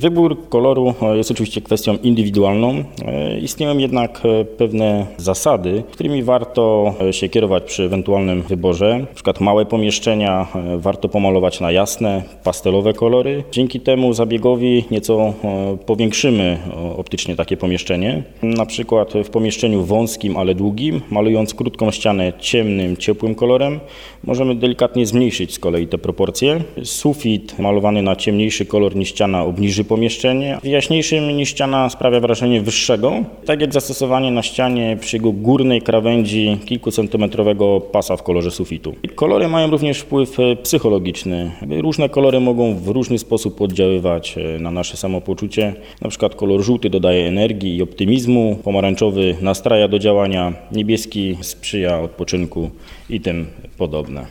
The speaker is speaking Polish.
Wybór koloru jest oczywiście kwestią indywidualną. Istnieją jednak pewne zasady, którymi warto się kierować przy ewentualnym wyborze. Na przykład małe pomieszczenia warto pomalować na jasne, pastelowe kolory. Dzięki temu zabiegowi nieco powiększymy optycznie takie pomieszczenie. Na przykład w pomieszczeniu wąskim, ale długim, malując krótką ścianę ciemnym, ciepłym kolorem, możemy delikatnie zmniejszyć z kolei te proporcje. Sufit malowany na ciemniejszy kolor niż ściana obniży pomieszczenie, w jaśniejszym niż ściana sprawia wrażenie wyższego, tak jak zastosowanie na ścianie przy jego górnej krawędzi kilkucentymetrowego pasa w kolorze sufitu. Kolory mają również wpływ psychologiczny. Różne kolory mogą w różny sposób oddziaływać na nasze samopoczucie. Na przykład kolor żółty dodaje energii i optymizmu, pomarańczowy nastraja do działania, niebieski sprzyja odpoczynku i tym podobne.